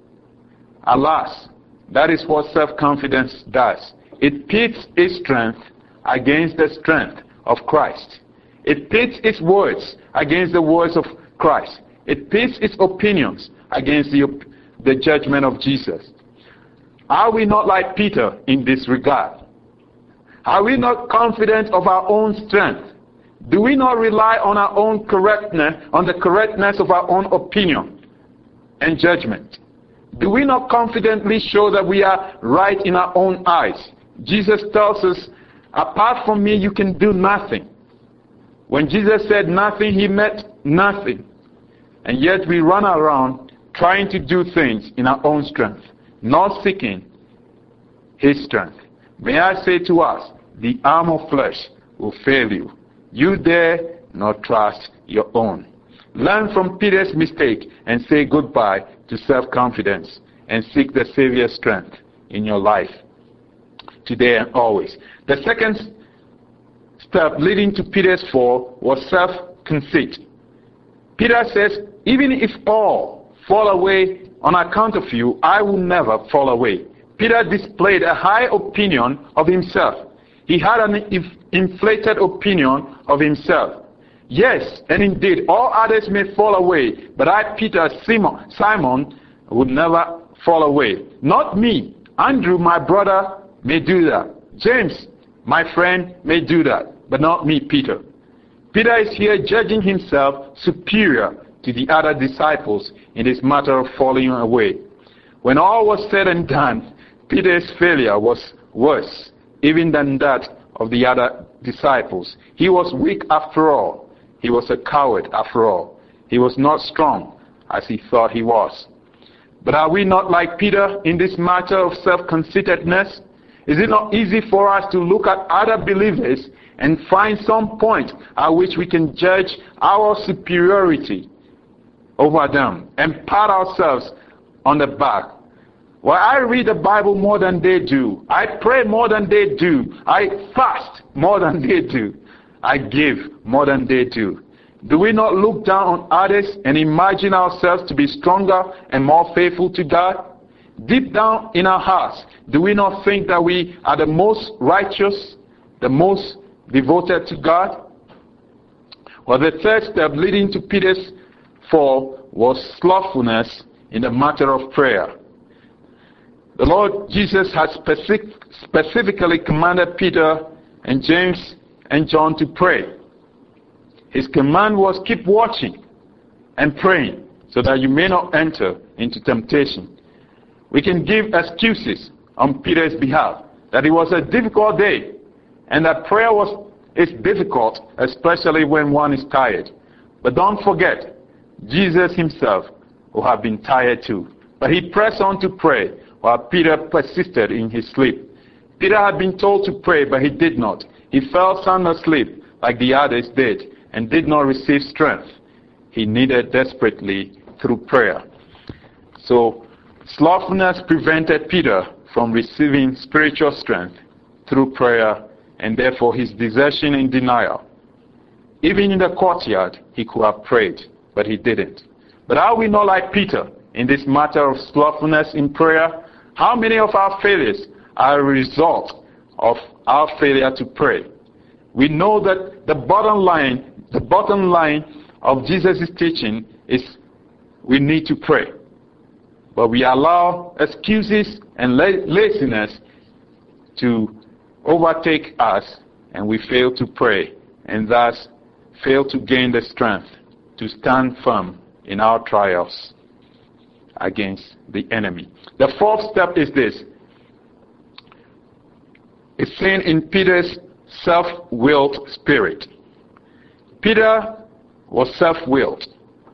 Alas, that is what self-confidence does. It pits its strength against the strength of Christ. It pits its words against the words of Christ. It pits its opinions against the judgment of Jesus. Are we not like Peter in this regard? Are we not confident of our own strength? Do we not rely on our own correctness, on the correctness of our own opinion and judgment? Do we not confidently show that we are right in our own eyes? Jesus tells us, apart from me, you can do nothing. When Jesus said nothing, he meant nothing. And yet we run around trying to do things in our own strength, not seeking his strength. May I say to us, the arm of flesh will fail you. You dare not trust your own. Learn from Peter's mistake and say goodbye to self-confidence and seek the Savior's strength in your life today and always. The second step leading to Peter's fall was self-conceit. Peter says, even if all fall away on account of you, I will never fall away. Peter displayed a high opinion of himself. He had an inflated opinion of himself. Yes, and indeed, all others may fall away, but I, Peter, Simon, would never fall away. Not me. Andrew, my brother, may do that. James, my friend, may do that, but not me, Peter. Peter is here judging himself superior to the other disciples in this matter of falling away. When all was said and done, Peter's failure was worse even than that of the other disciples. He was weak after all. He was a coward after all. He was not strong as he thought he was. But are we not like Peter in this matter of self-conceitedness? Is it not easy for us to look at other believers and find some point at which we can judge our superiority over them and pat ourselves on the back? Well, I read the Bible more than they do. I pray more than they do. I fast more than they do. I give more than they do. Do we not look down on others and imagine ourselves to be stronger and more faithful to God? Deep down in our hearts, do we not think that we are the most righteous, the most devoted to God? Well, the third step leading to Peter's fall was slothfulness in the matter of prayer. The Lord Jesus had specifically commanded Peter and James and John to pray. His command was, keep watching and praying so that you may not enter into temptation. We can give excuses on Peter's behalf that it was a difficult day and that prayer is difficult, especially when one is tired. But don't forget, Jesus himself will have been tired too. But he pressed on to pray while Peter persisted in his sleep. Peter had been told to pray, but he did not. He fell sound asleep like the others did and did not receive strength he needed desperately through prayer. So slothfulness prevented Peter from receiving spiritual strength through prayer, and therefore his desertion and denial. Even in the courtyard, he could have prayed, but he didn't. But are we not like Peter in this matter of slothfulness in prayer? How many of our failures are a result of our failure to pray? We know that the bottom line of Jesus' teaching is we need to pray. But we allow excuses and laziness to overtake us, and we fail to pray, and thus fail to gain the strength to stand firm in our trials against the enemy. The fourth step is this. It's seen in Peter's self-willed spirit. Peter was self-willed.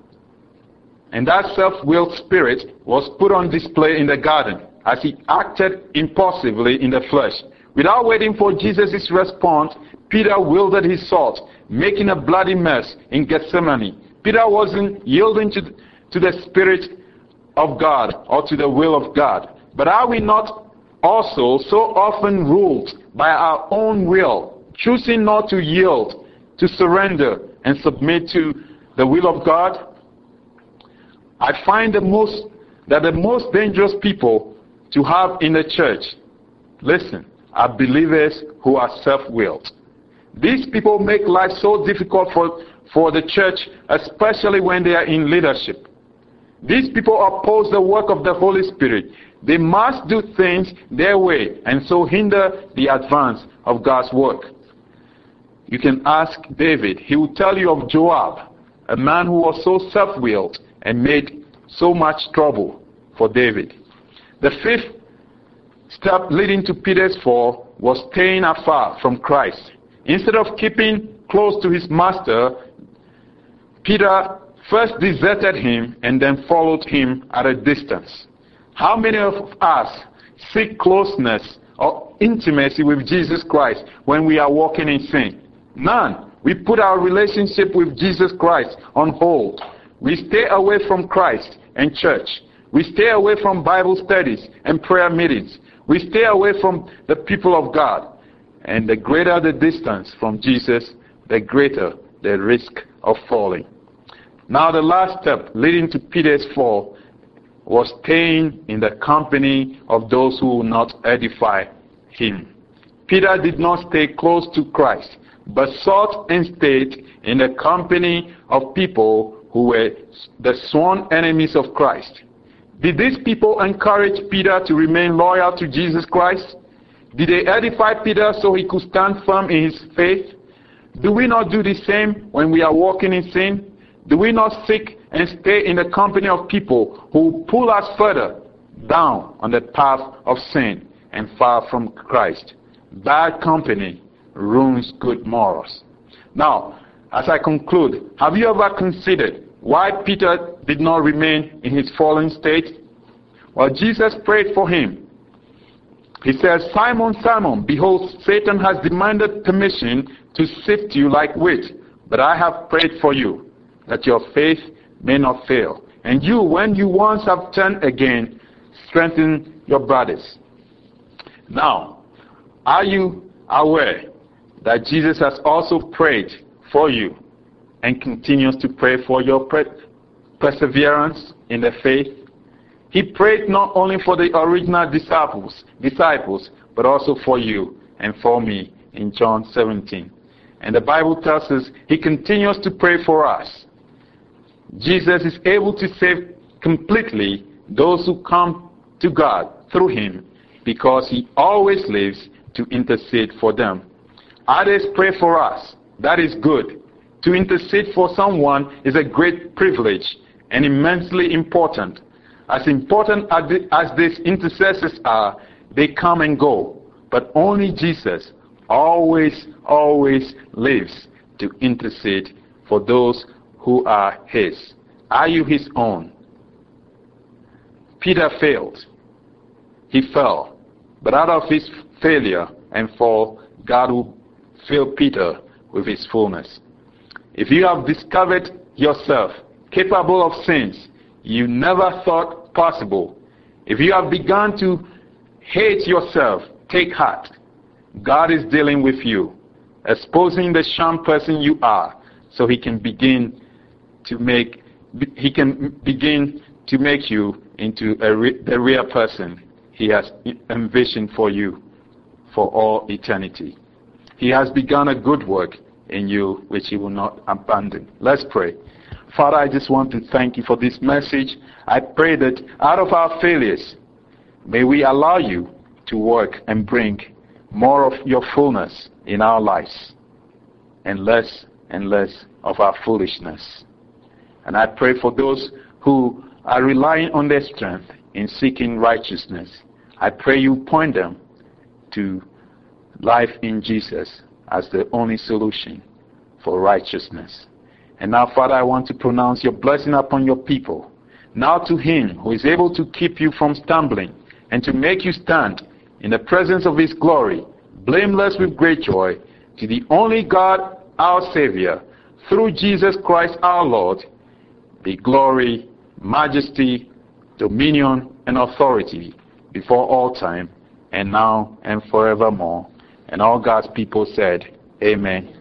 And that self-willed spirit was put on display in the garden as he acted impulsively in the flesh. Without waiting for Jesus' response, Peter wielded his sword, making a bloody mess in Gethsemane. Peter wasn't yielding to the Spirit of God or to the will of God. But are we not also so often ruled by our own will, choosing not to yield, to surrender, and submit to the will of God? I find the most dangerous people to have in the church, listen, are believers who are self-willed. These people make life so difficult for the church, especially when they are in leadership. These people oppose the work of the Holy Spirit. They must do things their way and so hinder the advance of God's work. You can ask David. He will tell you of Joab, a man who was so self-willed and made so much trouble for David. The fifth step leading to Peter's fall was staying afar from Christ. Instead of keeping close to his master, Peter first deserted him and then followed him at a distance. How many of us seek closeness or intimacy with Jesus Christ when we are walking in sin? None. We put our relationship with Jesus Christ on hold. We stay away from Christ and church. We stay away from Bible studies and prayer meetings. We stay away from the people of God. And the greater the distance from Jesus, the greater the risk of falling. Now the last step leading to Peter's fall was staying in the company of those who will not edify him. Peter did not stay close to Christ, but sought and stayed in the company of people who were the sworn enemies of Christ. Did these people encourage Peter to remain loyal to Jesus Christ? Did they edify Peter so he could stand firm in his faith? Do we not do the same when we are walking in sin? Do we not seek and stay in the company of people who pull us further down on the path of sin and far from Christ? Bad company ruins good morals. Now, as I conclude, have you ever considered why Peter did not remain in his fallen state? Well, Jesus prayed for him. He says, Simon, Simon, behold, Satan has demanded permission to sift you like wheat, but I have prayed for you, that your faith may not fail. And you, when you once have turned again, strengthen your brothers. Now, are you aware that Jesus has also prayed for you and continues to pray for your perseverance in the faith? He prayed not only for the original disciples, but also for you and for me in John 17. And the Bible tells us he continues to pray for us. Jesus is able to save completely those who come to God through him because he always lives to intercede for them. Others pray for us. That is good. To intercede for someone is a great privilege and immensely important. As important as these intercessors are, they come and go. But only Jesus always lives to intercede for those who are his. Are you his own? Peter failed. He fell. But out of his failure and fall, God will fill Peter with his fullness. If you have discovered yourself capable of sins you never thought possible, if you have begun to hate yourself, take heart. God is dealing with you, exposing the sham person you are, so he can begin to make you into the real person he has envisioned for you for all eternity. He has begun a good work in you which he will not abandon. Let's pray. Father, I just want to thank you for this message. I pray that out of our failures, may we allow you to work and bring more of your fullness in our lives and less of our foolishness. And I pray for those who are relying on their strength in seeking righteousness. I pray you point them to life in Jesus as the only solution for righteousness. And now, Father, I want to pronounce your blessing upon your people. Now to him who is able to keep you from stumbling and to make you stand in the presence of his glory, blameless with great joy, to the only God, our Savior, through Jesus Christ our Lord, be glory, majesty, dominion, and authority before all time, and now and forevermore. And all God's people said, Amen.